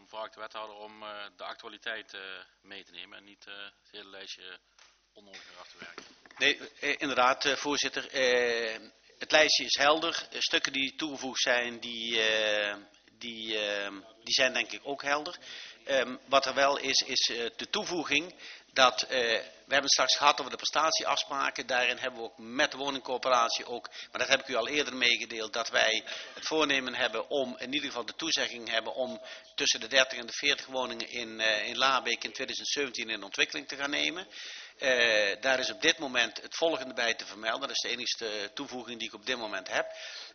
vraag de wethouder om de actualiteit mee te nemen en niet het hele lijstje onnodig af te werken. Nee, inderdaad, voorzitter. Het lijstje is helder. Stukken die toegevoegd zijn, die zijn denk ik ook helder. Wat er wel is de toevoeging dat we hebben het straks gehad over de prestatieafspraken. Daarin hebben we ook met de woningcorporatie ook, maar dat heb ik u al eerder meegedeeld, dat wij het voornemen hebben om in ieder geval de toezegging hebben om tussen de 30 en de 40 woningen in Laarbeek in 2017 in ontwikkeling te gaan nemen. Daar is op dit moment het volgende bij te vermelden. Dat is de enige toevoeging die ik op dit moment heb.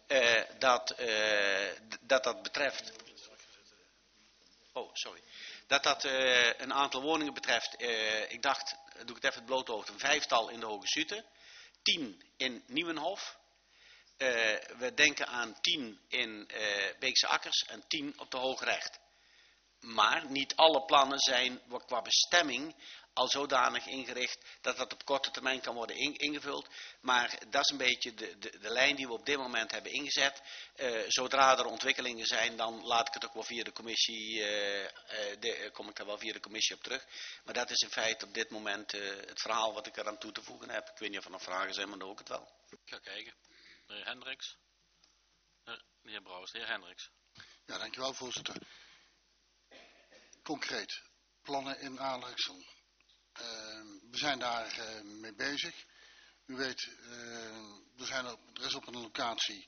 Dat betreft... Oh, sorry. Dat een aantal woningen betreft, ik dacht, doe ik het even het blote hoofd, een 5-tal in de Hoge Sute, 10 in Nieuwenhof. We denken aan 10 in Beekse Akkers en 10 op de Hoogrecht. Maar niet alle plannen zijn qua bestemming al zodanig ingericht dat dat op korte termijn kan worden ingevuld. Maar dat is een beetje de lijn die we op dit moment hebben ingezet. Zodra er ontwikkelingen zijn, dan laat ik het ook wel via de commissie, kom ik daar wel via de commissie op terug. Maar dat is in feite op dit moment het verhaal wat ik eraan toe te voegen heb. Ik weet niet of er nog vragen zijn, maar dan ook het wel. Ik ga kijken. De heer Hendricks. De heer Brouwers, de heer Hendricks. Ja, dankjewel voorzitter. Concreet, plannen in Aarderksel. We zijn daar mee bezig. U weet, er is op een locatie,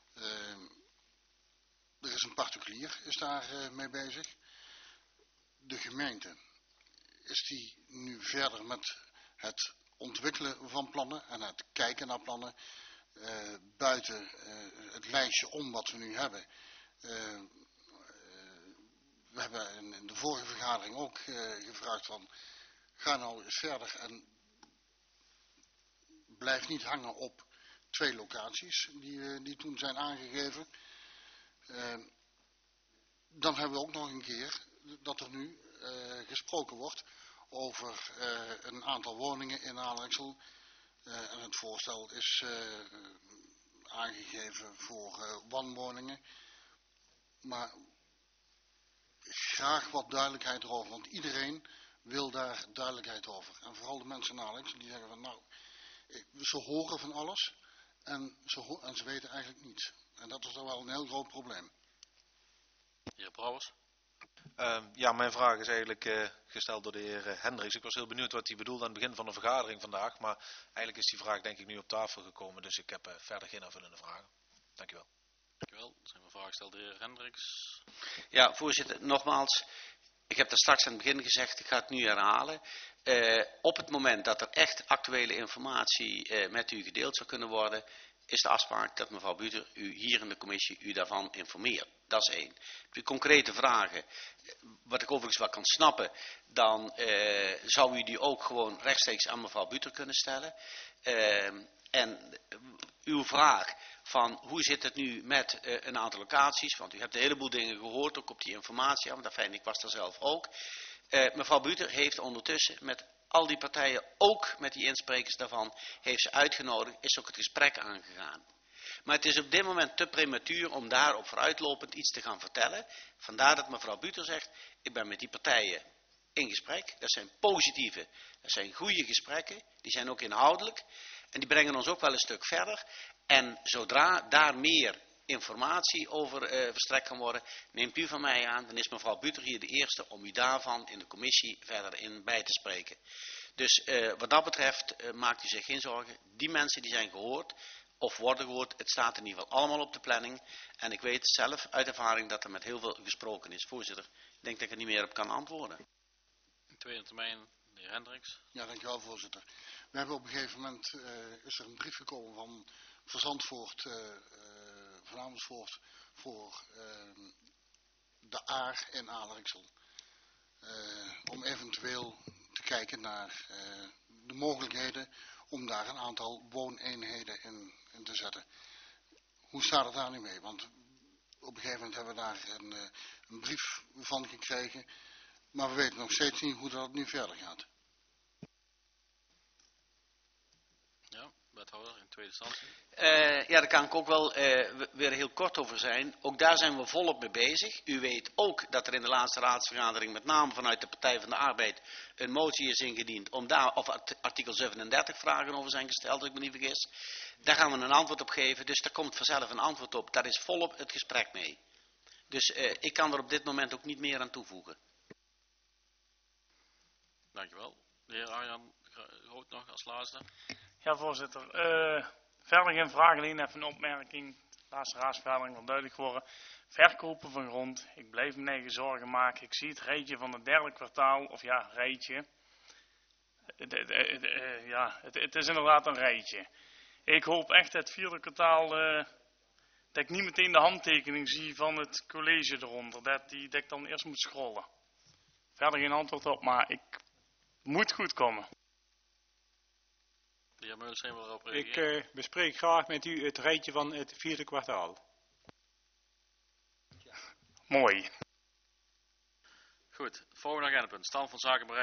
er is een particulier, is daar mee bezig. De gemeente, is die nu verder met het ontwikkelen van plannen en het kijken naar plannen. Buiten het lijstje om wat we nu hebben. We hebben in de vorige vergadering ook gevraagd van, ga nou eens verder en blijf niet hangen op 2 locaties die toen zijn aangegeven. Dan hebben we ook nog een keer dat er nu gesproken wordt over een aantal woningen in Aarderksel. En het voorstel is aangegeven voor woonwoningen. Maar graag wat duidelijkheid erover, want iedereen wil daar duidelijkheid over. En vooral de mensen in Aarderksel die zeggen van nou, ze horen van alles en ze weten eigenlijk niets. En dat is toch wel een heel groot probleem. Heer Brouwers. Ja, mijn vraag is eigenlijk gesteld door de heer Hendricks. Ik was heel benieuwd wat hij bedoelde aan het begin van de vergadering vandaag. Maar eigenlijk is die vraag denk ik nu op tafel gekomen. Dus ik heb verder geen aanvullende vragen. Dankjewel. Dankjewel. Er zijn vragen gesteld door de heer Hendricks. Ja, voorzitter, nogmaals. Ik heb daar straks aan het begin gezegd, ik ga het nu herhalen. Op het moment dat er echt actuele informatie met u gedeeld zou kunnen worden, is de afspraak dat mevrouw Buter u hier in de commissie u daarvan informeert. Dat is 1. Heb u concrete vragen, wat ik overigens wel kan snappen, dan zou u die ook gewoon rechtstreeks aan mevrouw Buter kunnen stellen. En uw vraag van hoe zit het nu met een aantal locaties, want u hebt een heleboel dingen gehoord, ook op die informatie, want ik was daar zelf ook. Mevrouw Buter heeft ondertussen met al die partijen, ook met die insprekers daarvan, heeft ze uitgenodigd, is ook het gesprek aangegaan. Maar het is op dit moment te prematuur om daarop vooruitlopend iets te gaan vertellen. Vandaar dat mevrouw Buter zegt, ik ben met die partijen in gesprek. Dat zijn positieve, dat zijn goede gesprekken, die zijn ook inhoudelijk. En die brengen ons ook wel een stuk verder. En zodra daar meer informatie over verstrekt kan worden, neemt u van mij aan, dan is mevrouw Buter hier de eerste om u daarvan in de commissie verder in bij te spreken. Dus wat dat betreft maakt u zich geen zorgen. Die mensen die zijn gehoord of worden gehoord, het staat in ieder geval allemaal op de planning. En ik weet zelf uit ervaring dat er met heel veel gesproken is. Voorzitter, ik denk dat ik er niet meer op kan antwoorden. In tweede termijn, de heer Hendricks. Ja, dankjewel voorzitter. We hebben op een gegeven moment, is er een brief gekomen van Verzandvoort, van Amersfoort, voor de Aar in Aarderksel. Om eventueel te kijken naar de mogelijkheden om daar een aantal wooneenheden in te zetten. Hoe staat het daar nu mee? Want op een gegeven moment hebben we daar een brief van gekregen, maar we weten nog steeds niet hoe dat nu verder gaat. Ja, wethouder. wethouder in tweede instantie. Ja, daar kan ik ook wel weer heel kort over zijn. Ook daar zijn we volop mee bezig. U weet ook dat er in de laatste raadsvergadering met name vanuit de Partij van de Arbeid een motie is ingediend om daar, of artikel 37 vragen over zijn gesteld, als ik me niet vergis. Daar gaan we een antwoord op geven, dus daar komt vanzelf een antwoord op. Daar is volop het gesprek mee. Dus ik kan er op dit moment ook niet meer aan toevoegen. Dankjewel. De heer Arjan Groot nog als laatste. Ja, voorzitter. Verder geen vragen, alleen even een opmerking. De laatste raadsvergadering wil duidelijk worden. Verkopen van grond. Ik blijf me eigen zorgen maken. Ik zie het rijtje van het derde kwartaal. Of ja, rijtje. Het is inderdaad een rijtje. Ik hoop echt het vierde kwartaal dat ik niet meteen de handtekening zie van het college eronder. Dat ik dan eerst moet scrollen. Verder geen antwoord op, maar ik moet goed komen. De heer Meulensteen wil erop reageren. Ik bespreek graag met u het rijtje van het vierde kwartaal. Mooi. Goed, volgende agendapunt. Stand van zaken bereikt.